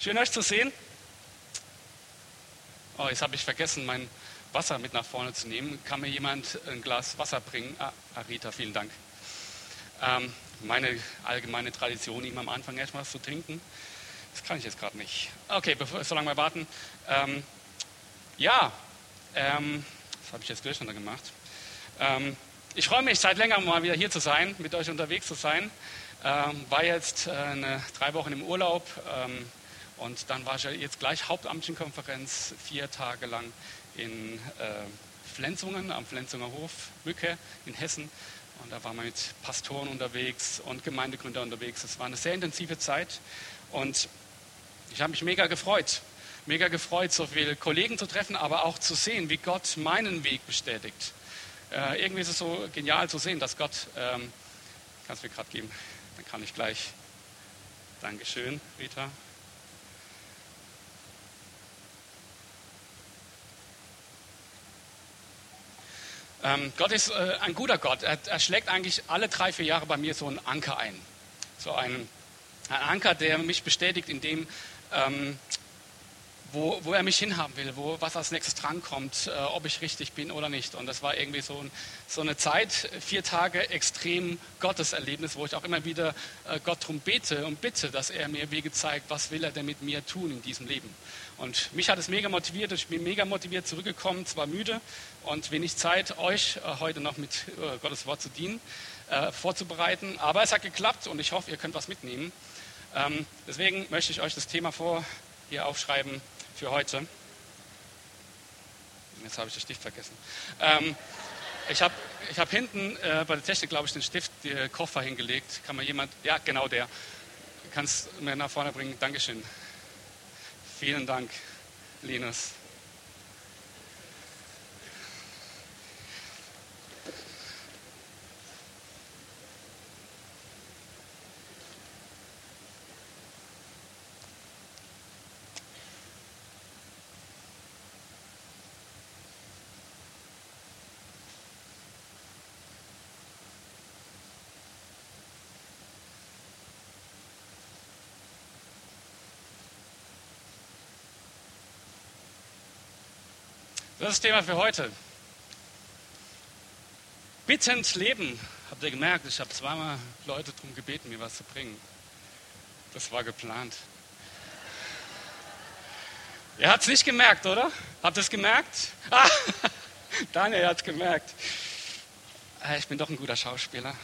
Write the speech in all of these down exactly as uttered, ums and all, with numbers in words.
Schön euch zu sehen. Oh, jetzt habe ich vergessen, mein Wasser mit nach vorne zu nehmen. Kann mir jemand ein Glas Wasser bringen? Ah, Arita, vielen Dank. Ähm, meine allgemeine Tradition, ihm am Anfang erstmal was zu trinken. Das kann ich jetzt gerade nicht. Okay, bevor, solange wir warten. Ähm, ja, ähm, das habe ich jetzt durcheinander gemacht. Ähm, ich freue mich, seit längerem mal wieder hier zu sein, mit euch unterwegs zu sein. Ähm, war jetzt äh, eine, drei Wochen im Urlaub. Ähm, Und dann war ich jetzt gleich hauptamtlichen Konferenz, vier Tage lang in äh, Flensungen, am Flenzunger Hof, Mücke in Hessen. Und da waren wir mit Pastoren unterwegs und Gemeindegründern unterwegs. Es war eine sehr intensive Zeit und ich habe mich mega gefreut. Mega gefreut, so viele Kollegen zu treffen, aber auch zu sehen, wie Gott meinen Weg bestätigt. Äh, irgendwie ist es so genial zu sehen, dass Gott, ähm, kannst du mir gerade geben, dann kann ich gleich, Dankeschön, Rita. Ähm, Gott ist äh, ein guter Gott. Er, er schlägt eigentlich alle drei, vier Jahre bei mir so einen Anker ein. So ein, ein Anker, der mich bestätigt in dem, ähm, wo, wo er mich hinhaben will, wo, was als nächstes drankommt, äh, ob ich richtig bin oder nicht. Und das war irgendwie so, ein, so eine Zeit, vier Tage extrem Gotteserlebnis, wo ich auch immer wieder äh, Gott darum bete und bitte, dass er mir Wege zeigt, was will er denn mit mir tun in diesem Leben. Und mich hat es mega motiviert, ich bin mega motiviert zurückgekommen, zwar müde und wenig Zeit, euch äh, heute noch mit äh, Gottes Wort zu dienen, äh, vorzubereiten. Aber es hat geklappt und ich hoffe, ihr könnt was mitnehmen. Ähm, deswegen möchte ich euch das Thema vor hier aufschreiben für heute. Jetzt habe ich den Stift vergessen. Ähm, ich habe ich hab hinten äh, bei der Technik, glaube ich, den Stift, den Koffer hingelegt. Kann mir jemand, ja genau der, kannst du mir nach vorne bringen. Dankeschön. Vielen Dank, Linus. Das ist das Thema für heute. Bittend leben. Habt ihr gemerkt, ich habe zweimal Leute darum gebeten, mir was zu bringen. Das war geplant. Ihr habt es nicht gemerkt, oder? Habt ihr es gemerkt? Ah, Daniel hat es gemerkt. Ich bin doch ein guter Schauspieler.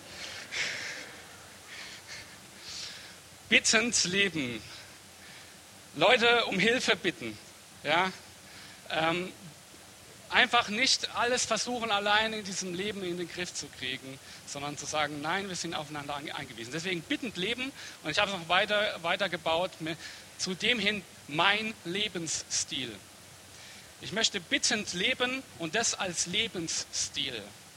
Bittend leben. Leute um Hilfe bitten. Ja? Ähm, Einfach nicht alles versuchen, allein in diesem Leben in den Griff zu kriegen, sondern zu sagen, nein, wir sind aufeinander angewiesen. Deswegen bittend leben, und ich habe es noch weiter, weiter gebaut, zu dem hin mein Lebensstil. Ich möchte bittend leben und das als Lebensstil.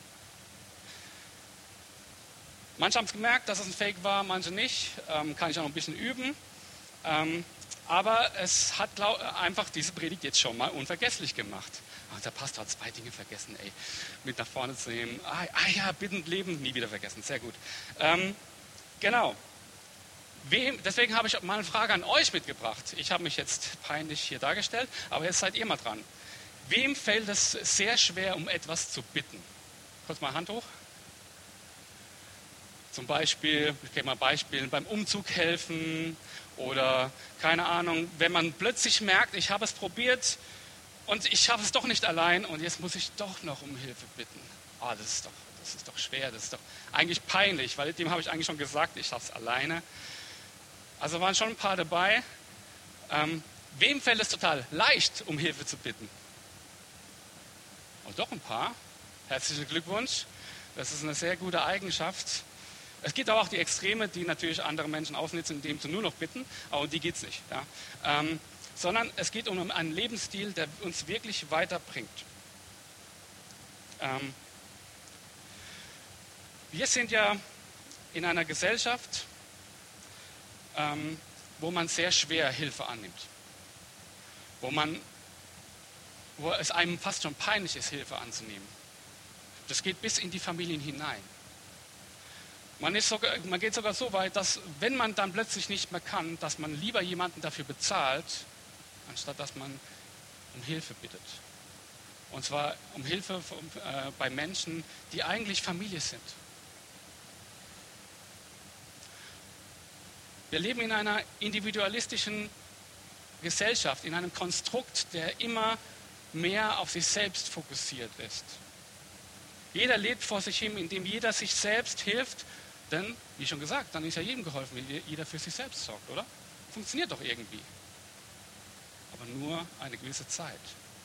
Manche haben es gemerkt, dass es ein Fake war, manche nicht. Ähm, kann ich auch noch ein bisschen üben. Ähm, aber es hat glaub, einfach diese Predigt jetzt schon mal unvergesslich gemacht. Und der Pastor hat zwei Dinge vergessen, ey, mit nach vorne zu nehmen. Ah, ah ja, bittend leben, nie wieder vergessen, sehr gut. Ähm, genau. Wem, deswegen habe ich mal eine Frage an euch mitgebracht. Ich habe mich jetzt peinlich hier dargestellt, aber jetzt seid ihr mal dran. Wem fällt es sehr schwer, um etwas zu bitten? Kurz mal Hand hoch. Zum Beispiel, ich gebe mal Beispiele, beim Umzug helfen oder keine Ahnung, wenn man plötzlich merkt, ich habe es probiert und ich schaffe es doch nicht allein und jetzt muss ich doch noch um Hilfe bitten. Ah, das ist doch, das ist doch schwer, das ist doch eigentlich peinlich, weil dem habe ich eigentlich schon gesagt, ich schaffe es alleine. Also waren schon ein paar dabei. Ähm, wem fällt es total leicht, um Hilfe zu bitten? Oh, doch ein paar. Herzlichen Glückwunsch. Das ist eine sehr gute Eigenschaft. Es gibt aber auch die Extreme, die natürlich andere Menschen ausnutzen, indem sie nur noch bitten, aber um die geht es nicht. Ja. Ähm, sondern es geht um einen Lebensstil, der uns wirklich weiterbringt. Ähm, wir sind ja in einer Gesellschaft, ähm, wo man sehr schwer Hilfe annimmt. Wo, man, wo es einem fast schon peinlich ist, Hilfe anzunehmen. Das geht bis in die Familien hinein. Man, ist sogar, man geht sogar so weit, dass wenn man dann plötzlich nicht mehr kann, dass man lieber jemanden dafür bezahlt, anstatt dass man um Hilfe bittet. Und zwar um Hilfe von, äh, bei Menschen, die eigentlich Familie sind. Wir leben in einer individualistischen Gesellschaft, in einem Konstrukt, der immer mehr auf sich selbst fokussiert ist. Jeder lebt vor sich hin, indem jeder sich selbst hilft, denn, wie schon gesagt, dann ist ja jedem geholfen, wenn jeder für sich selbst sorgt, oder? Funktioniert doch irgendwie. Aber nur eine gewisse Zeit.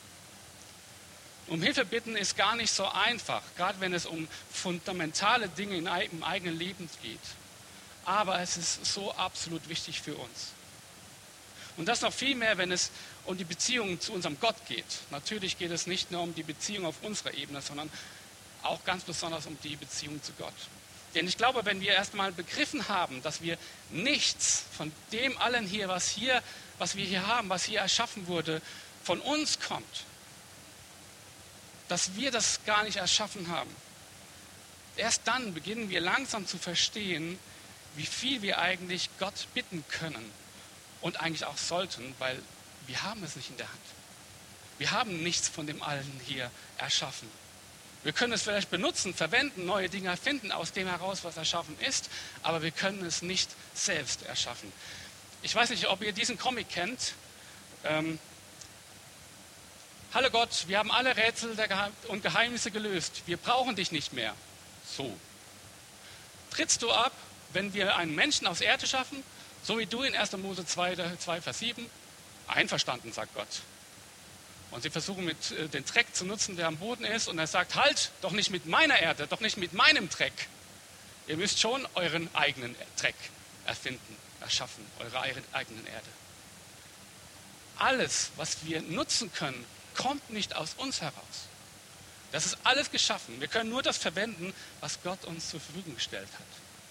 Um Hilfe bitten ist gar nicht so einfach, gerade wenn es um fundamentale Dinge im eigenen Leben geht. Aber es ist so absolut wichtig für uns. Und das noch viel mehr, wenn es um die Beziehung zu unserem Gott geht. Natürlich geht es nicht nur um die Beziehung auf unserer Ebene, sondern auch ganz besonders um die Beziehung zu Gott. Denn ich glaube, wenn wir erstmal begriffen haben, dass wir nichts von dem allen hier, was hier, was wir hier haben, was hier erschaffen wurde, von uns kommt, dass wir das gar nicht erschaffen haben, erst dann beginnen wir langsam zu verstehen, wie viel wir eigentlich Gott bitten können und eigentlich auch sollten, weil wir haben es nicht in der Hand. Wir haben nichts von dem allen hier erschaffen. Wir können es vielleicht benutzen, verwenden, neue Dinge erfinden, aus dem heraus, was erschaffen ist, aber wir können es nicht selbst erschaffen. Ich weiß nicht, ob ihr diesen Comic kennt. Ähm, Hallo Gott, wir haben alle Rätsel und Geheimnisse gelöst. Wir brauchen dich nicht mehr. So. Trittst du ab, wenn wir einen Menschen aus Erde schaffen, so wie du in erster Mose zwei, zwei Vers sieben? Einverstanden, sagt Gott. Und sie versuchen mit äh, den Dreck zu nutzen, der am Boden ist. Und er sagt, halt, doch nicht mit meiner Erde, doch nicht mit meinem Dreck. Ihr müsst schon euren eigenen Dreck erfinden, erschaffen, eure eigenen Erde. Alles, was wir nutzen können, kommt nicht aus uns heraus. Das ist alles geschaffen. Wir können nur das verwenden, was Gott uns zur Verfügung gestellt hat.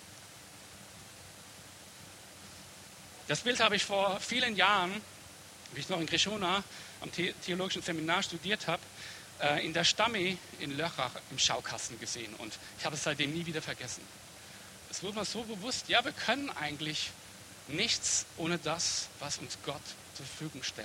Das Bild habe ich vor vielen Jahren, wie ich noch in Krishona am theologischen Seminar studiert habe, in der Stamme in Lörrach im Schaukasten gesehen. Und ich habe es seitdem nie wieder vergessen. Es wurde mir so bewusst, ja, wir können eigentlich nichts ohne das, was uns Gott zur Verfügung stellt.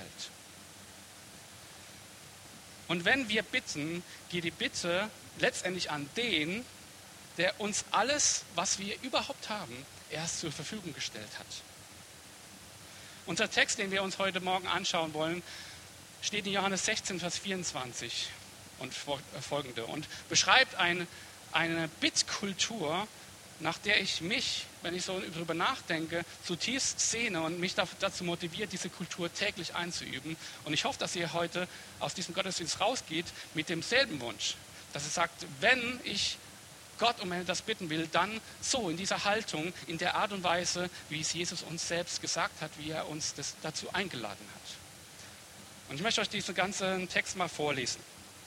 Und wenn wir bitten, geht die Bitte letztendlich an den, der uns alles, was wir überhaupt haben, erst zur Verfügung gestellt hat. Unser Text, den wir uns heute Morgen anschauen wollen, steht in Johannes sechzehn, Vers vierundzwanzig und folgende und beschreibt ein, eine Bittkultur, nach der ich mich, wenn ich so darüber nachdenke, zutiefst sehne und mich dazu motiviert, diese Kultur täglich einzuüben. Und ich hoffe, dass ihr heute aus diesem Gottesdienst rausgeht mit demselben Wunsch, dass ihr sagt, wenn ich Gott um etwas bitten will, dann so, in dieser Haltung, in der Art und Weise, wie es Jesus uns selbst gesagt hat, wie er uns das dazu eingeladen hat. Und ich möchte euch diesen ganzen Text mal vorlesen.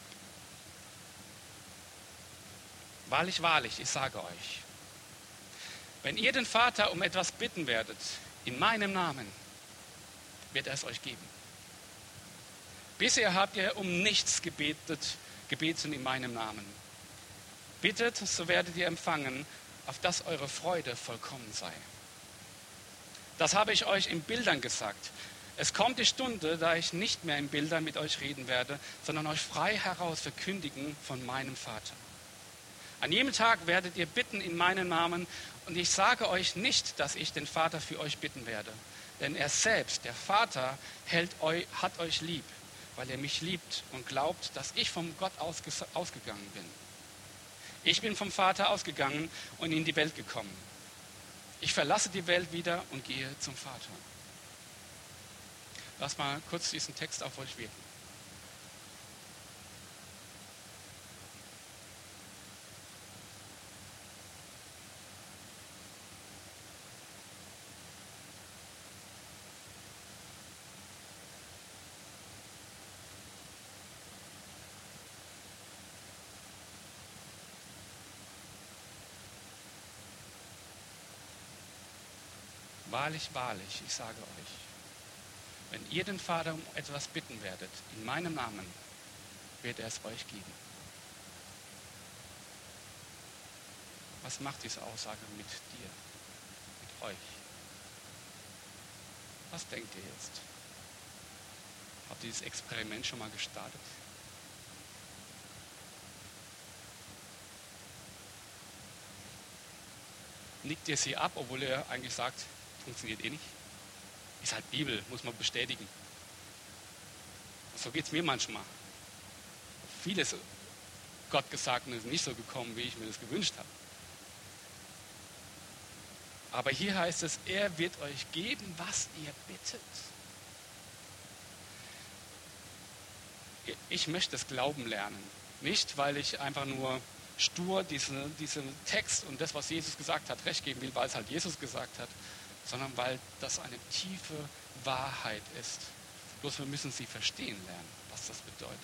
Wahrlich, wahrlich, ich sage euch, wenn ihr den Vater um etwas bitten werdet, in meinem Namen, wird er es euch geben. Bisher habt ihr um nichts gebetet, gebeten in meinem Namen. Bittet, so werdet ihr empfangen, auf dass eure Freude vollkommen sei. Das habe ich euch in Bildern gesagt. Es kommt die Stunde, da ich nicht mehr in Bildern mit euch reden werde, sondern euch frei heraus verkündigen von meinem Vater. An jedem Tag werdet ihr bitten in meinem Namen, und ich sage euch nicht, dass ich den Vater für euch bitten werde. Denn er selbst, der Vater, hält eu, hat euch lieb, weil er mich liebt und glaubt, dass ich vom Gott ausge, ausgegangen bin. Ich bin vom Vater ausgegangen und in die Welt gekommen. Ich verlasse die Welt wieder und gehe zum Vater. Lass mal kurz diesen Text auf euch wirken. Wahrlich, wahrlich, ich sage euch, wenn ihr den Vater um etwas bitten werdet, in meinem Namen, wird er es euch geben. Was macht diese Aussage mit dir, mit euch? Was denkt ihr jetzt? Habt ihr dieses Experiment schon mal gestartet? Nickt ihr sie ab, obwohl ihr eigentlich sagt, funktioniert eh nicht? Ist halt Bibel, muss man bestätigen. So geht es mir manchmal. Vieles Gott gesagt und ist nicht so gekommen, wie ich mir das gewünscht habe. Aber hier heißt es, er wird euch geben, was ihr bittet. Ich möchte das Glauben lernen. Nicht, weil ich einfach nur stur diesen diese Text und das, was Jesus gesagt hat, recht geben will, weil es halt Jesus gesagt hat, sondern weil das eine tiefe Wahrheit ist. Bloß wir müssen sie verstehen lernen, was das bedeutet.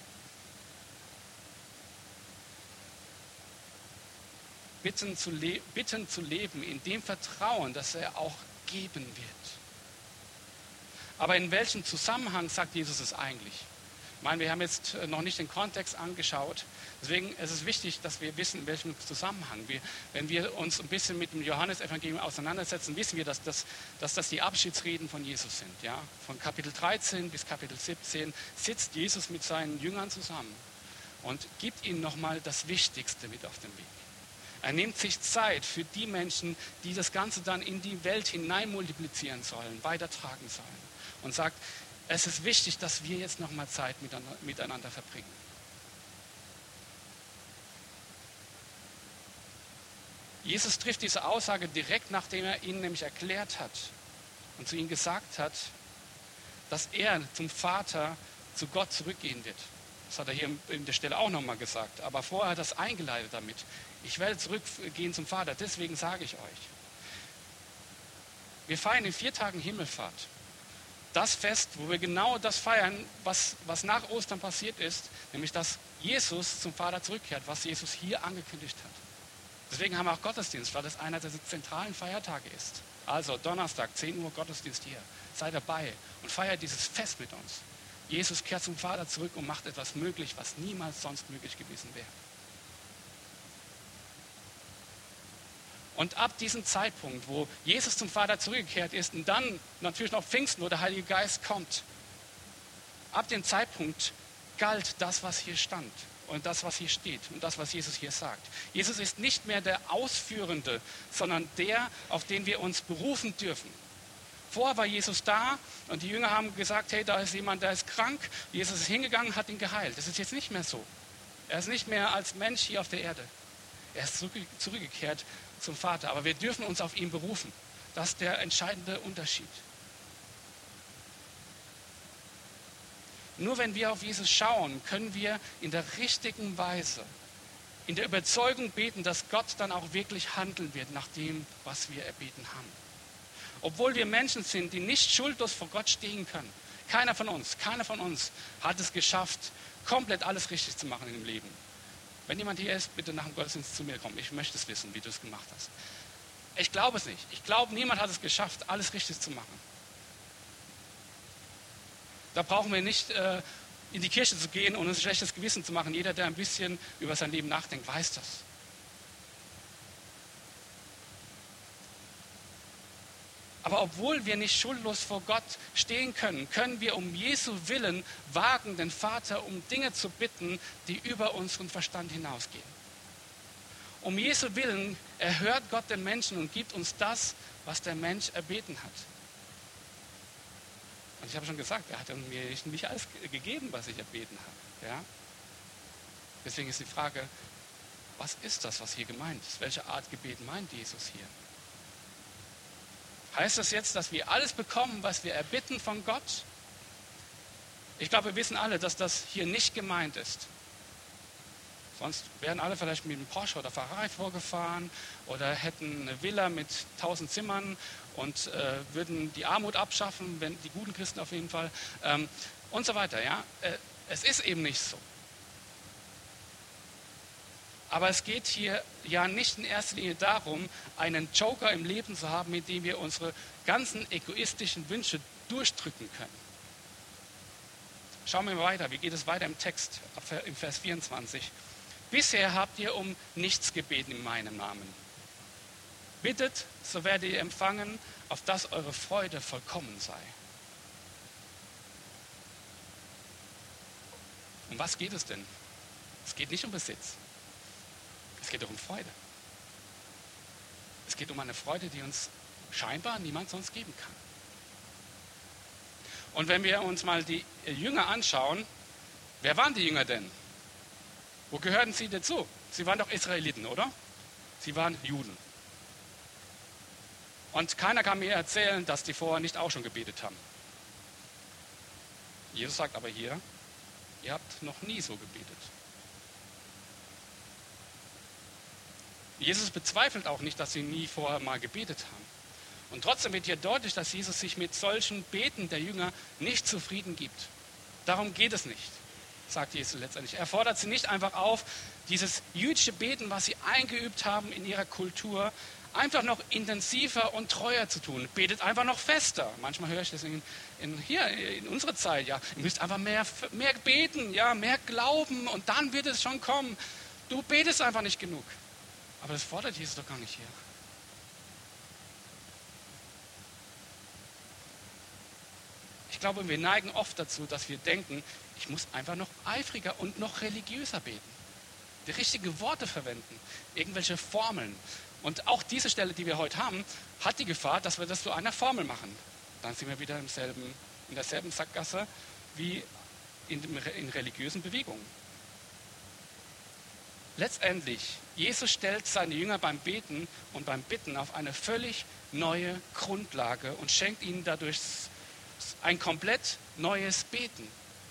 Bitten zu, le- bitten zu leben in dem Vertrauen, dass er auch geben wird. Aber in welchem Zusammenhang sagt Jesus es eigentlich? Ich meine, wir haben jetzt noch nicht den Kontext angeschaut. Deswegen ist es wichtig, dass wir wissen, in welchem Zusammenhang. Wir, wenn wir uns ein bisschen mit dem Johannesevangelium auseinandersetzen, wissen wir, dass das, dass das die Abschiedsreden von Jesus sind. Ja? Von Kapitel dreizehn bis Kapitel siebzehn sitzt Jesus mit seinen Jüngern zusammen und gibt ihnen nochmal das Wichtigste mit auf den Weg. Er nimmt sich Zeit für die Menschen, die das Ganze dann in die Welt hinein multiplizieren sollen, weitertragen sollen. Und sagt, es ist wichtig, dass wir jetzt nochmal Zeit miteinander, miteinander verbringen. Jesus trifft diese Aussage direkt, nachdem er ihnen nämlich erklärt hat und zu ihnen gesagt hat, dass er zum Vater, zu Gott zurückgehen wird. Das hat er hier in der Stelle auch nochmal gesagt. Aber vorher hat er das eingeleitet damit. Ich werde zurückgehen zum Vater, deswegen sage ich euch. Wir feiern in vier Tagen Himmelfahrt. Das Fest, wo wir genau das feiern, was, was nach Ostern passiert ist, nämlich dass Jesus zum Vater zurückkehrt, was Jesus hier angekündigt hat. Deswegen haben wir auch Gottesdienst, weil das einer der zentralen Feiertage ist. Also Donnerstag, zehn Uhr Gottesdienst hier. Sei dabei und feiert dieses Fest mit uns. Jesus kehrt zum Vater zurück und macht etwas möglich, was niemals sonst möglich gewesen wäre. Und ab diesem Zeitpunkt, wo Jesus zum Vater zurückgekehrt ist und dann natürlich noch Pfingsten, wo der Heilige Geist kommt, ab dem Zeitpunkt galt das, was hier stand und das, was hier steht und das, was Jesus hier sagt. Jesus ist nicht mehr der Ausführende, sondern der, auf den wir uns berufen dürfen. Vorher war Jesus da und die Jünger haben gesagt, hey, da ist jemand, der ist krank. Jesus ist hingegangen, hat ihn geheilt. Das ist jetzt nicht mehr so. Er ist nicht mehr als Mensch hier auf der Erde. Er ist zurückgekehrt zum Vater. Aber wir dürfen uns auf ihn berufen. Das ist der entscheidende Unterschied. Nur wenn wir auf Jesus schauen, können wir in der richtigen Weise, in der Überzeugung beten, dass Gott dann auch wirklich handeln wird nach dem, was wir erbeten haben. Obwohl wir Menschen sind, die nicht schuldlos vor Gott stehen können. Keiner von uns, keiner von uns hat es geschafft, komplett alles richtig zu machen in dem Leben. Wenn jemand hier ist, bitte nach dem Gottesdienst zu mir kommen. Ich möchte es wissen, wie du es gemacht hast. Ich glaube es nicht. Ich glaube, niemand hat es geschafft, alles richtig zu machen. Da brauchen wir nicht äh, in die Kirche zu gehen und uns ein schlechtes Gewissen zu machen. Jeder, der ein bisschen über sein Leben nachdenkt, weiß das. Aber obwohl wir nicht schuldlos vor Gott stehen können, können wir um Jesu Willen wagen, den Vater um Dinge zu bitten, die über unseren Verstand hinausgehen. Um Jesu Willen erhört Gott den Menschen und gibt uns das, was der Mensch erbeten hat. Und ich habe schon gesagt, er hat mir nicht alles gegeben, was ich erbeten habe. Ja? Deswegen ist die Frage, was ist das, was hier gemeint ist? Welche Art Gebet meint Jesus hier? Heißt das jetzt, dass wir alles bekommen, was wir erbitten von Gott? Ich glaube, wir wissen alle, dass das hier nicht gemeint ist. Sonst wären alle vielleicht mit einem Porsche oder Ferrari vorgefahren oder hätten eine Villa mit tausend Zimmern und äh, würden die Armut abschaffen, wenn die guten Christen auf jeden Fall ähm, und so weiter. Ja? Äh, es ist eben nicht so. Aber es geht hier ja nicht in erster Linie darum, einen Joker im Leben zu haben, mit dem wir unsere ganzen egoistischen Wünsche durchdrücken können. Schauen wir mal weiter, wie geht es weiter im Text, im Vers vierundzwanzig. Bisher habt ihr um nichts gebeten in meinem Namen. Bittet, so werdet ihr empfangen, auf dass eure Freude vollkommen sei. Um was geht es denn? Es geht nicht um Besitz. Es geht doch um Freude. Es geht um eine Freude, die uns scheinbar niemand sonst geben kann. Und wenn wir uns mal die Jünger anschauen, wer waren die Jünger denn? Wo gehörten sie dazu? Sie waren doch Israeliten, oder? Sie waren Juden. Und keiner kann mir erzählen, dass die vorher nicht auch schon gebetet haben. Jesus sagt aber hier, ihr habt noch nie so gebetet. Jesus bezweifelt auch nicht, dass sie nie vorher mal gebetet haben. Und trotzdem wird hier deutlich, dass Jesus sich mit solchen Beten der Jünger nicht zufrieden gibt. Darum geht es nicht, sagt Jesus letztendlich. Er fordert sie nicht einfach auf, dieses jüdische Beten, was sie eingeübt haben in ihrer Kultur, einfach noch intensiver und treuer zu tun. Betet einfach noch fester. Manchmal höre ich das in, in, hier in unserer Zeit. Ja, ihr müsst einfach mehr, mehr beten, ja, mehr glauben und dann wird es schon kommen. Du betest einfach nicht genug. Aber das fordert Jesus doch gar nicht hier. Ich glaube, wir neigen oft dazu, dass wir denken, ich muss einfach noch eifriger und noch religiöser beten. Die richtigen Worte verwenden, irgendwelche Formeln. Und auch diese Stelle, die wir heute haben, hat die Gefahr, dass wir das zu einer Formel machen. Dann sind wir wieder im selben, in derselben Sackgasse wie in, in religiösen Bewegungen. Letztendlich, Jesus stellt seine Jünger beim Beten und beim Bitten auf eine völlig neue Grundlage und schenkt ihnen dadurch ein komplett neues Beten.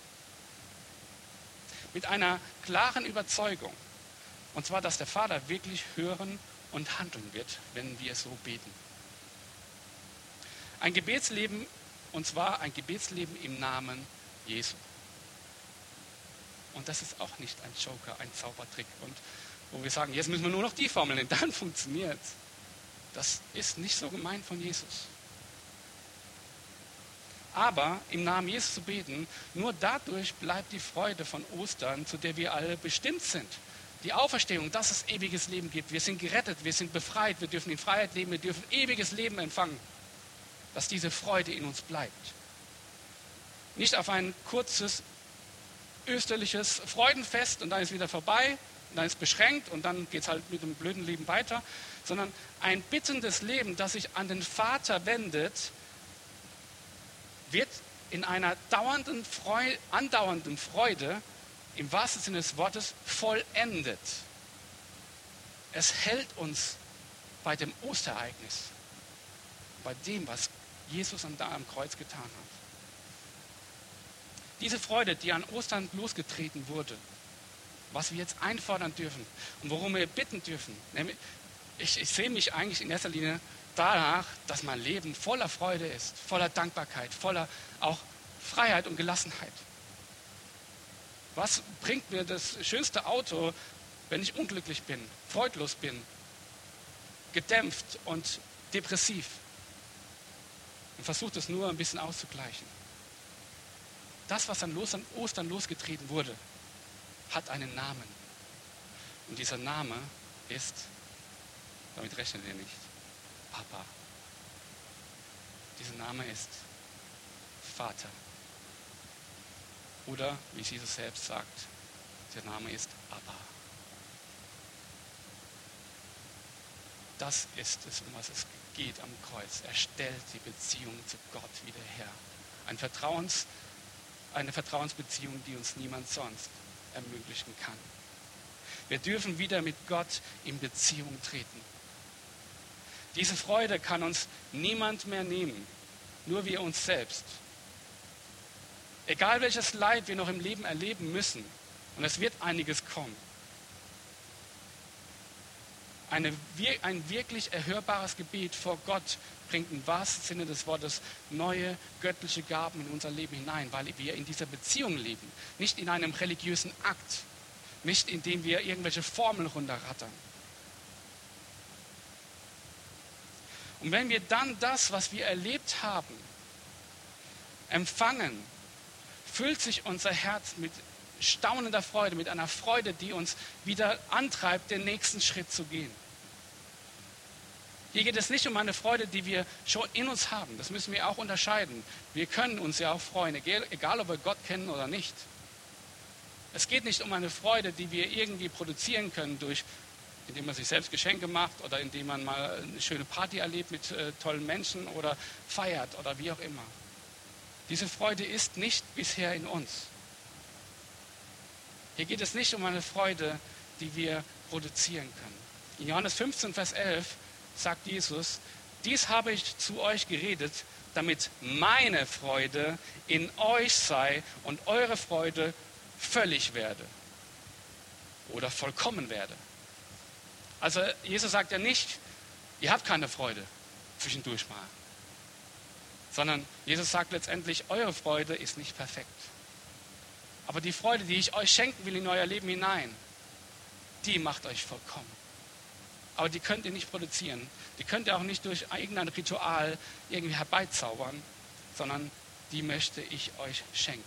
Mit einer klaren Überzeugung. Und zwar, dass der Vater wirklich hören und handeln wird, wenn wir so beten. Ein Gebetsleben, und zwar ein Gebetsleben im Namen Jesu. Und das ist auch nicht ein Joker, ein Zaubertrick. Und wo wir sagen, jetzt müssen wir nur noch die Formel nehmen, dann funktioniert es. Das ist nicht so gemeint von Jesus. Aber im Namen Jesus zu beten, nur dadurch bleibt die Freude von Ostern, zu der wir alle bestimmt sind. Die Auferstehung, dass es ewiges Leben gibt. Wir sind gerettet, wir sind befreit, wir dürfen in Freiheit leben, wir dürfen ewiges Leben empfangen. Dass diese Freude in uns bleibt. Nicht auf ein kurzes österliches Freudenfest und dann ist wieder vorbei, und dann ist es beschränkt und dann geht es halt mit dem blöden Leben weiter, sondern ein bittendes Leben, das sich an den Vater wendet, wird in einer dauernden Freude, andauernden Freude, im wahrsten Sinne des Wortes, vollendet. Es hält uns bei dem Osterereignis, bei dem, was Jesus am Kreuz getan hat. Diese Freude, die an Ostern losgetreten wurde, was wir jetzt einfordern dürfen und worum wir bitten dürfen. Ich, ich sehe mich eigentlich in erster Linie danach, dass mein Leben voller Freude ist, voller Dankbarkeit, voller auch Freiheit und Gelassenheit. Was bringt mir das schönste Auto, wenn ich unglücklich bin, freudlos bin, gedämpft und depressiv? Und versuche es nur ein bisschen auszugleichen. Das, was an Ostern losgetreten wurde, hat einen Namen. Und dieser Name ist, damit rechnet ihr nicht, Papa. Dieser Name ist Vater. Oder, wie Jesus selbst sagt, der Name ist Abba. Das ist es, um was es geht am Kreuz. Er stellt die Beziehung zu Gott wieder her. Ein Vertrauens Eine Vertrauensbeziehung, die uns niemand sonst ermöglichen kann. Wir dürfen wieder mit Gott in Beziehung treten. Diese Freude kann uns niemand mehr nehmen, nur wir uns selbst. Egal welches Leid wir noch im Leben erleben müssen, und es wird einiges kommen, Eine, ein wirklich erhörbares Gebet vor Gott bringt im wahrsten Sinne des Wortes neue göttliche Gaben in unser Leben hinein, weil wir in dieser Beziehung leben, nicht in einem religiösen Akt, nicht indem wir irgendwelche Formeln runterrattern. Und wenn wir dann das, was wir erlebt haben, empfangen, füllt sich unser Herz mit staunender Freude, mit einer Freude, die uns wieder antreibt, den nächsten Schritt zu gehen. Hier geht es nicht um eine Freude, die wir schon in uns haben. Das müssen wir auch unterscheiden. Wir können uns ja auch freuen, egal ob wir Gott kennen oder nicht. Es geht nicht um eine Freude, die wir irgendwie produzieren können, durch, indem man sich selbst Geschenke macht oder indem man mal eine schöne Party erlebt mit äh, tollen Menschen oder feiert oder wie auch immer. Diese Freude ist nicht bisher in uns. Hier geht es nicht um eine Freude, die wir produzieren können. In Johannes fünfzehn, Vers elf sagt Jesus, dies habe ich zu euch geredet, damit meine Freude in euch sei und eure Freude völlig werde oder vollkommen werde. Also Jesus sagt ja nicht, ihr habt keine Freude zwischendurch mal, sondern Jesus sagt letztendlich, eure Freude ist nicht perfekt. Aber die Freude, die ich euch schenken will in euer Leben hinein, die macht euch vollkommen. Aber die könnt ihr nicht produzieren. Die könnt ihr auch nicht durch irgendein Ritual irgendwie herbeizaubern, sondern die möchte ich euch schenken.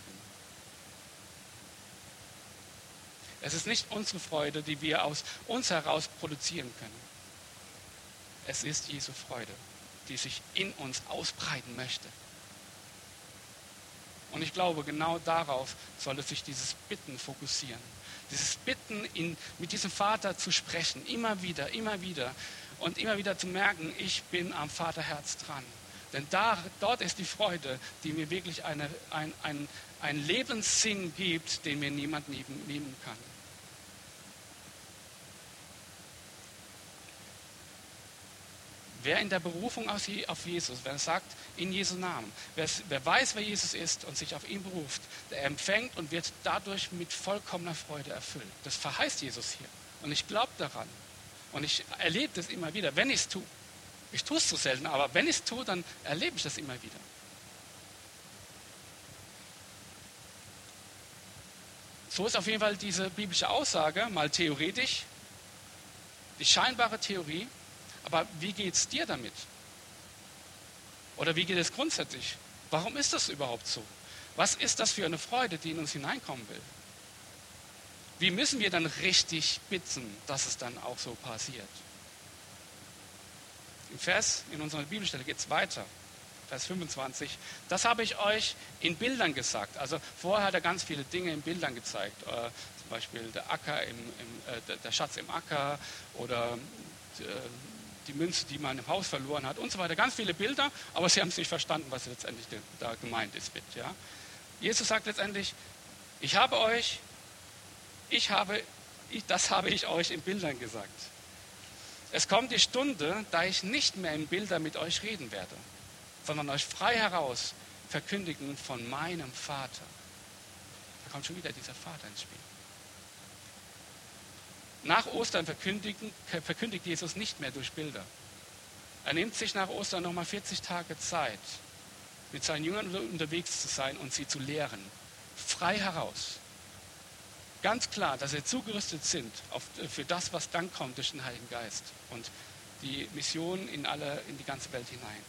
Es ist nicht unsere Freude, die wir aus uns heraus produzieren können. Es ist Jesu Freude, die sich in uns ausbreiten möchte. Und ich glaube, genau darauf sollte sich dieses Bitten fokussieren. Dieses Bitten, ihn, mit diesem Vater zu sprechen, immer wieder, immer wieder. Und immer wieder zu merken, ich bin am Vaterherz dran. Denn da, dort ist die Freude, die mir wirklich eine, ein, ein, ein Lebenssinn gibt, den mir niemand nehmen, nehmen kann. Wer in der Berufung auf Jesus, wer sagt, in Jesu Namen, wer, wer weiß, wer Jesus ist und sich auf ihn beruft, der empfängt und wird dadurch mit vollkommener Freude erfüllt. Das verheißt Jesus hier. Und ich glaube daran. Und ich erlebe das immer wieder, wenn ich es tue. Ich tue es so selten, aber wenn ich es tue, dann erlebe ich das immer wieder. So ist auf jeden Fall diese biblische Aussage, mal theoretisch, die scheinbare Theorie. Aber wie geht es dir damit? Oder wie geht es grundsätzlich? Warum ist das überhaupt so? Was ist das für eine Freude, die in uns hineinkommen will? Wie müssen wir dann richtig bitten, dass es dann auch so passiert? Im Vers, in unserer Bibelstelle geht es weiter. Vers fünfundzwanzig. Das habe ich euch in Bildern gesagt. Also vorher hat er ganz viele Dinge in Bildern gezeigt. Äh, zum Beispiel der Acker, im, im, äh, der Schatz im Acker oder äh, die Münze, die man im Haus verloren hat und so weiter. Ganz viele Bilder, aber sie haben es nicht verstanden, was letztendlich da gemeint ist mit. Ja? Jesus sagt letztendlich, ich habe euch, ich habe, ich, das habe ich euch in Bildern gesagt. Es kommt die Stunde, da ich nicht mehr in Bildern mit euch reden werde, sondern euch frei heraus verkündigen von meinem Vater. Da kommt schon wieder dieser Vater ins Spiel. Nach Ostern verkündigt, verkündigt Jesus nicht mehr durch Bilder. Er nimmt sich nach Ostern nochmal vierzig Tage Zeit, mit seinen Jüngern unterwegs zu sein und sie zu lehren. Frei heraus. Ganz klar, dass sie zugerüstet sind auf, für das, was dann kommt durch den Heiligen Geist und die Mission in, alle, in die ganze Welt hinein.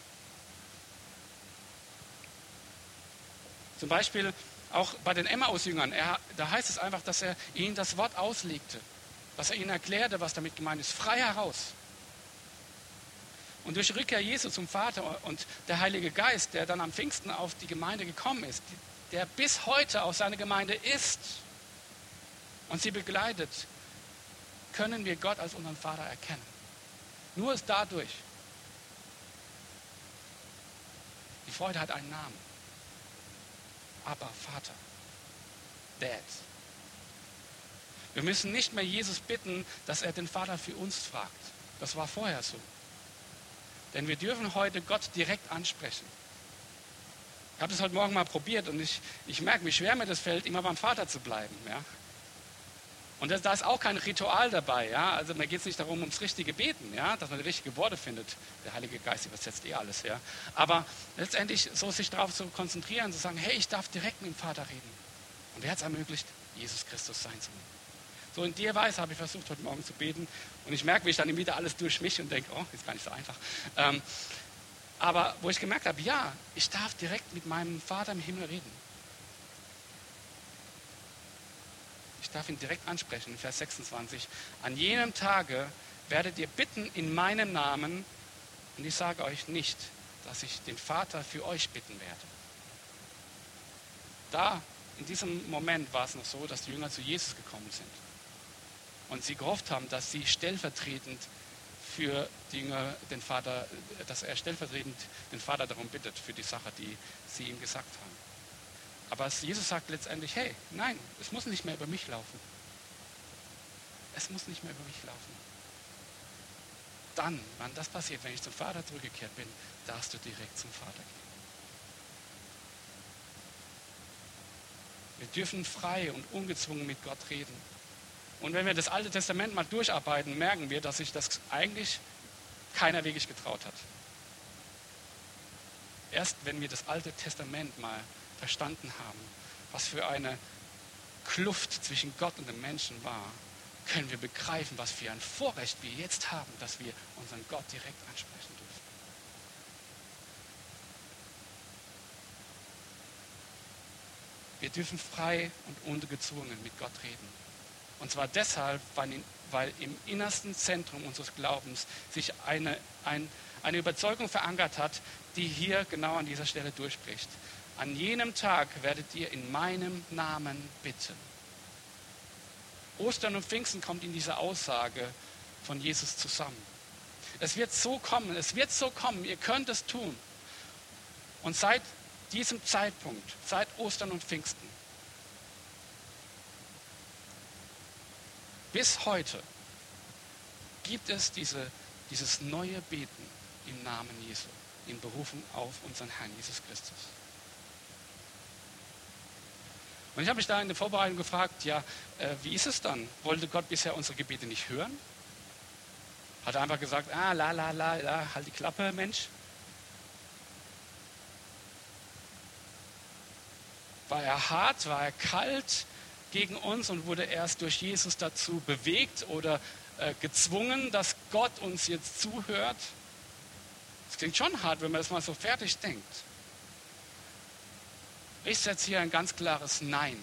Zum Beispiel auch bei den Emmaus-Jüngern, er, da heißt es einfach, dass er ihnen das Wort auslegte. Dass er ihnen erklärte, was damit gemeint ist, frei heraus. Und durch die Rückkehr Jesu zum Vater und der Heilige Geist, der dann am Pfingsten auf die Gemeinde gekommen ist, der bis heute auf seine Gemeinde ist und sie begleitet, können wir Gott als unseren Vater erkennen. Nur ist dadurch. Die Freude hat einen Namen. Abba, Vater. Dad. Wir müssen nicht mehr Jesus bitten, dass er den Vater für uns fragt. Das war vorher so. Denn wir dürfen heute Gott direkt ansprechen. Ich habe das heute Morgen mal probiert und ich, ich merke, wie schwer mir das fällt, immer beim Vater zu bleiben. Ja? Und das, da ist auch kein Ritual dabei. Ja? Also mir geht es nicht darum, ums richtige Beten, ja? Dass man die richtigen Worte findet. Der Heilige Geist übersetzt eh alles. Ja? Aber letztendlich so sich darauf zu konzentrieren, zu sagen, hey, ich darf direkt mit dem Vater reden. Und wer hat es ermöglicht? Jesus Christus, sein Sohn. So in der Weise habe ich versucht, heute Morgen zu beten. Und ich merke, wie ich dann wieder alles durchmische und denke, oh, ist gar nicht so einfach. Ähm, aber wo ich gemerkt habe, ja, ich darf direkt mit meinem Vater im Himmel reden. darf ihn direkt ansprechen, in Vers sechsundzwanzig. An jenem Tage werdet ihr bitten in meinem Namen, und ich sage euch nicht, dass ich den Vater für euch bitten werde. Da, in diesem Moment war es noch so, dass die Jünger zu Jesus gekommen sind. Und sie gehofft haben, dass sie stellvertretend für die Jünger den Vater, dass er stellvertretend den Vater darum bittet, für die Sache, die sie ihm gesagt haben. Aber Jesus sagt letztendlich, hey, nein, es muss nicht mehr über mich laufen. Es muss nicht mehr über mich laufen. Dann, wann das passiert, wenn ich zum Vater zurückgekehrt bin, darfst du direkt zum Vater gehen. Wir dürfen frei und ungezwungen mit Gott reden. Und wenn wir das Alte Testament mal durcharbeiten, merken wir, dass sich das eigentlich keiner wirklich getraut hat. Erst wenn wir das Alte Testament mal verstanden haben, was für eine Kluft zwischen Gott und dem Menschen war, können wir begreifen, was für ein Vorrecht wir jetzt haben, dass wir unseren Gott direkt ansprechen dürfen. Wir dürfen frei und ungezwungen mit Gott reden. Und zwar deshalb, weil, in, weil im innersten Zentrum unseres Glaubens sich eine, ein, eine Überzeugung verankert hat, die hier genau an dieser Stelle durchbricht. An jenem Tag werdet ihr in meinem Namen bitten. Ostern und Pfingsten kommt in dieser Aussage von Jesus zusammen. Es wird so kommen, es wird so kommen, ihr könnt es tun. Und seit diesem Zeitpunkt, seit Ostern und Pfingsten, bis heute gibt es diese, dieses neue Beten im Namen Jesu, in Berufung auf unseren Herrn Jesus Christus. Und ich habe mich da in der Vorbereitung gefragt, ja, äh, wie ist es dann? Wollte Gott bisher unsere Gebete nicht hören? Hat er einfach gesagt, ah, la, la, la, la, halt die Klappe, Mensch. War er hart, war er kalt gegen uns und wurde erst durch Jesus dazu bewegt oder äh, gezwungen, dass Gott uns jetzt zuhört? Das klingt schon hart, wenn man das mal so fertig denkt. Ich setze hier ein ganz klares Nein.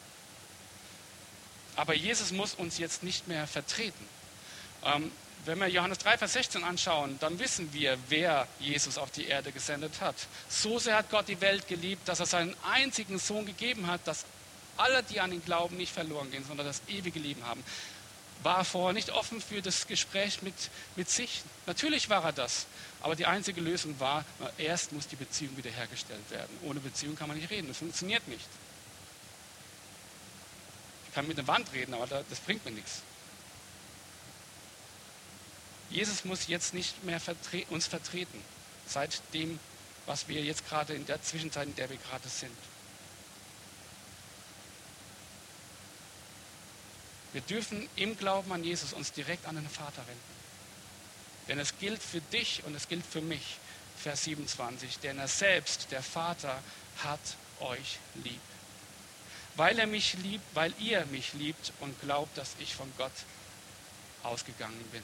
Aber Jesus muss uns jetzt nicht mehr vertreten. Ähm, wenn wir Johannes drei, Vers sechzehn anschauen, dann wissen wir, wer Jesus auf die Erde gesendet hat. So sehr hat Gott die Welt geliebt, dass er seinen einzigen Sohn gegeben hat, dass alle, die an ihn glauben, nicht verloren gehen, sondern das ewige Leben haben. War er vorher nicht offen für das Gespräch mit, mit sich? Natürlich war er das. Aber die einzige Lösung war, erst muss die Beziehung wiederhergestellt werden. Ohne Beziehung kann man nicht reden. Das funktioniert nicht. Ich kann mit einer Wand reden, aber das bringt mir nichts. Jesus muss jetzt nicht mehr vertre- uns vertreten, seit dem, was wir jetzt gerade in der Zwischenzeit, in der wir gerade sind. Wir dürfen im Glauben an Jesus uns direkt an den Vater wenden. Denn es gilt für dich und es gilt für mich, Vers siebenundzwanzig, denn er selbst, der Vater, hat euch lieb. Weil er mich liebt, weil ihr mich liebt und glaubt, dass ich von Gott ausgegangen bin.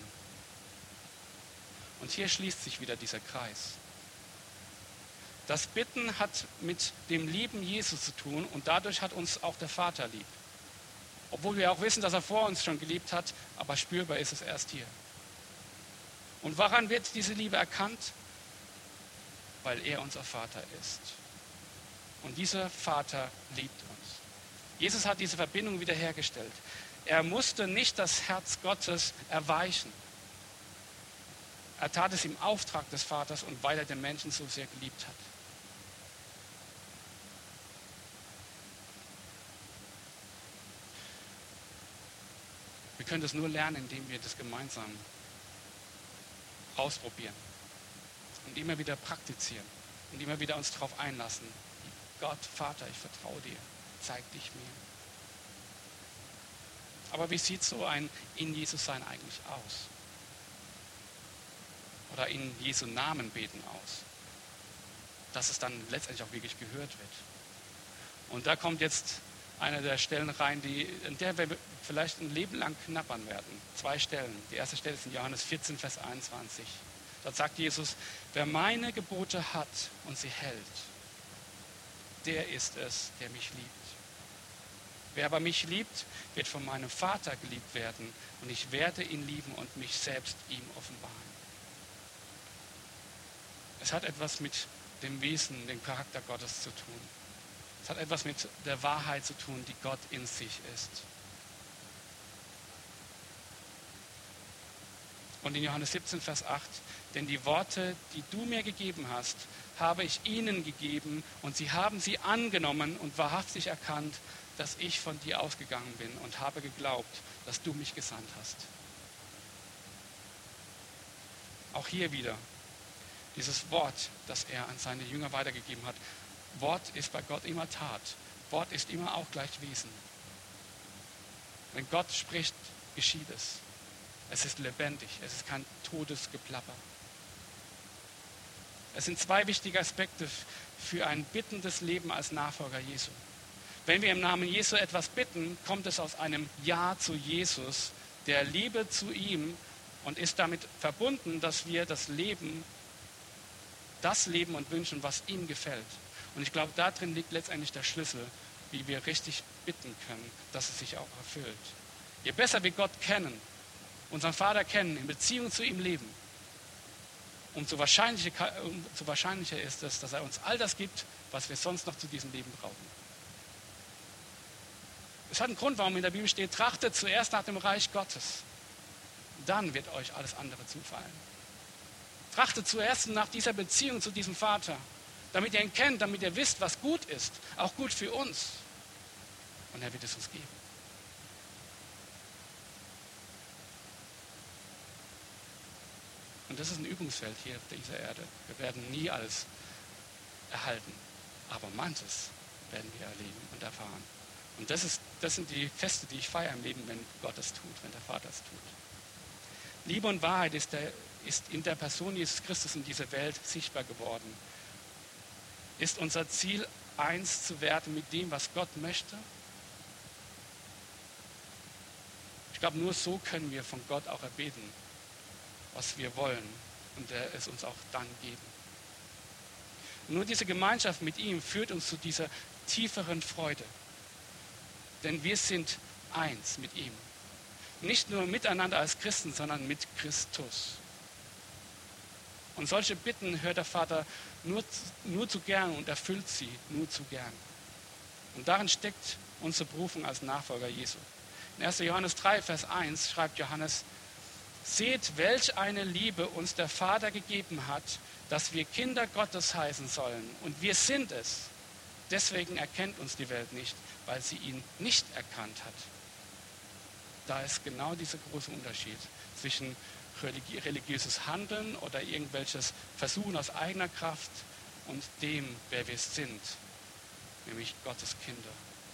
Und hier schließt sich wieder dieser Kreis. Das Bitten hat mit dem lieben Jesus zu tun und dadurch hat uns auch der Vater lieb. Obwohl wir auch wissen, dass er vor uns schon geliebt hat, aber spürbar ist es erst hier. Und woran wird diese Liebe erkannt? Weil er unser Vater ist. Und dieser Vater liebt uns. Jesus hat diese Verbindung wiederhergestellt. Er musste nicht das Herz Gottes erweichen. Er tat es im Auftrag des Vaters und weil er den Menschen so sehr geliebt hat. Wir können das nur lernen, indem wir das gemeinsam ausprobieren und immer wieder praktizieren und immer wieder uns darauf einlassen. Gott, Vater, ich vertraue dir, zeig dich mir. Aber wie sieht so ein in Jesus sein eigentlich aus? Oder in Jesu Namen beten aus? Dass es dann letztendlich auch wirklich gehört wird. Und da kommt jetzt eine der Stellen rein, die, in der wir vielleicht ein Leben lang knabbern werden. Zwei Stellen. Die erste Stelle ist in Johannes vierzehn, Vers einundzwanzig. Dort sagt Jesus, wer meine Gebote hat und sie hält, der ist es, der mich liebt. Wer aber mich liebt, wird von meinem Vater geliebt werden und ich werde ihn lieben und mich selbst ihm offenbaren. Es hat etwas mit dem Wesen, dem Charakter Gottes zu tun. Es hat etwas mit der Wahrheit zu tun, die Gott in sich ist. Und in Johannes siebzehn, Vers acht, denn die Worte, die du mir gegeben hast, habe ich ihnen gegeben und sie haben sie angenommen und wahrhaftig erkannt, dass ich von dir ausgegangen bin und habe geglaubt, dass du mich gesandt hast. Auch hier wieder dieses Wort, das er an seine Jünger weitergegeben hat. Wort ist bei Gott immer Tat. Wort ist immer auch gleich Wesen. Wenn Gott spricht, geschieht es. Es ist lebendig, es ist kein totes Geplapper. Es sind zwei wichtige Aspekte für ein bittendes Leben als Nachfolger Jesu. Wenn wir im Namen Jesu etwas bitten, kommt es aus einem Ja zu Jesus, der Liebe zu ihm und ist damit verbunden, dass wir das Leben, das leben und wünschen, was ihm gefällt. Und ich glaube, darin liegt letztendlich der Schlüssel, wie wir richtig bitten können, dass es sich auch erfüllt. Je besser wir Gott kennen, unseren Vater kennen, in Beziehung zu ihm leben, umso wahrscheinlicher, umso wahrscheinlicher ist es, dass er uns all das gibt, was wir sonst noch zu diesem Leben brauchen. Es hat einen Grund, warum in der Bibel steht, trachtet zuerst nach dem Reich Gottes. Dann wird euch alles andere zufallen. Trachtet zuerst nach dieser Beziehung zu diesem Vater, damit ihr ihn kennt, damit ihr wisst, was gut ist, auch gut für uns. Und er wird es uns geben. Und das ist ein Übungsfeld hier auf dieser Erde. Wir werden nie alles erhalten, aber manches werden wir erleben und erfahren. Und das, ist, das sind die Feste, die ich feiere im Leben, wenn Gott es tut, wenn der Vater es tut. Liebe und Wahrheit ist, der, ist in der Person Jesus Christus in dieser Welt sichtbar geworden. Ist unser Ziel, eins zu werden mit dem, was Gott möchte? Ich glaube, nur so können wir von Gott auch erbeten, was wir wollen, und er es uns auch dann geben. Und nur diese Gemeinschaft mit ihm führt uns zu dieser tieferen Freude. Denn wir sind eins mit ihm. Nicht nur miteinander als Christen, sondern mit Christus. Und solche Bitten hört der Vater nur, nur zu gern und erfüllt sie nur zu gern. Und darin steckt unsere Berufung als Nachfolger Jesu. In erster Johannes drei, Vers eins schreibt Johannes: Seht, welch eine Liebe uns der Vater gegeben hat, dass wir Kinder Gottes heißen sollen. Und wir sind es. Deswegen erkennt uns die Welt nicht, weil sie ihn nicht erkannt hat. Da ist genau dieser große Unterschied zwischen religi- religiöses Handeln oder irgendwelches Versuchen aus eigener Kraft und dem, wer wir sind, nämlich Gottes Kinder.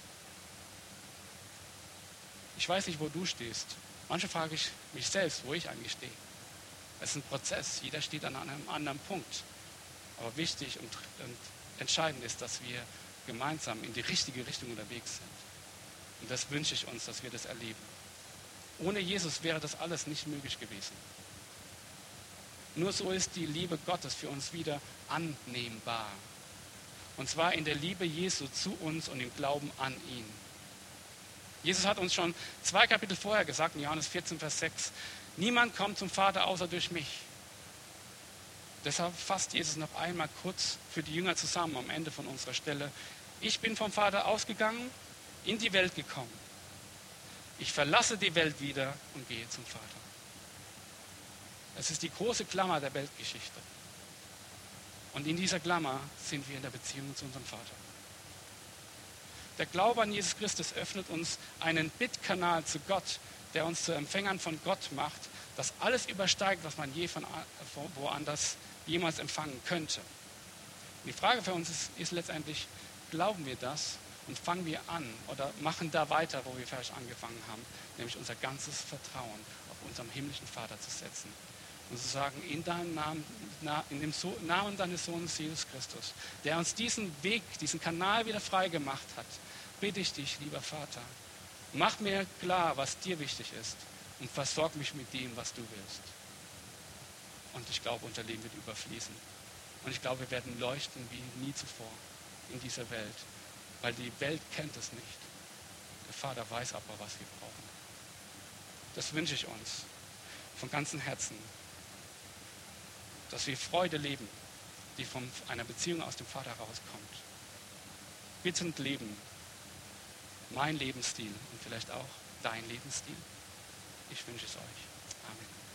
Ich weiß nicht, wo du stehst. Manchmal frage ich mich selbst, wo ich eigentlich stehe. Es ist ein Prozess, jeder steht an einem anderen Punkt. Aber wichtig und, und entscheidend ist, dass wir gemeinsam in die richtige Richtung unterwegs sind. Und das wünsche ich uns, dass wir das erleben. Ohne Jesus wäre das alles nicht möglich gewesen. Nur so ist die Liebe Gottes für uns wieder annehmbar. Und zwar in der Liebe Jesu zu uns und im Glauben an ihn. Jesus hat uns schon zwei Kapitel vorher gesagt, in Johannes vierzehn, Vers sechs, niemand kommt zum Vater außer durch mich. Deshalb fasst Jesus noch einmal kurz für die Jünger zusammen am Ende von unserer Stelle. Ich bin vom Vater ausgegangen, in die Welt gekommen. Ich verlasse die Welt wieder und gehe zum Vater. Es ist die große Klammer der Weltgeschichte. Und in dieser Klammer sind wir in der Beziehung zu unserem Vater. Der Glaube an Jesus Christus öffnet uns einen Bittkanal zu Gott, der uns zu Empfängern von Gott macht, das alles übersteigt, was man je von woanders jemals empfangen könnte. Und die Frage für uns ist, ist letztendlich, glauben wir das und fangen wir an oder machen da weiter, wo wir falsch angefangen haben, nämlich unser ganzes Vertrauen auf unseren himmlischen Vater zu setzen. Und zu sagen, in deinem Namen, in dem Namen deines Sohnes Jesus Christus, der uns diesen Weg, diesen Kanal wieder frei gemacht hat, bitte ich dich, lieber Vater, mach mir klar, was dir wichtig ist und versorg mich mit dem, was du willst. Und ich glaube, unser Leben wird überfließen. Und ich glaube, wir werden leuchten wie nie zuvor in dieser Welt, weil die Welt kennt es nicht. Der Vater weiß aber, was wir brauchen. Das wünsche ich uns von ganzem Herzen, dass wir Freude leben, die von einer Beziehung aus dem Vater rauskommt. Bittend leben, mein Lebensstil und vielleicht auch dein Lebensstil. Ich wünsche es euch. Amen.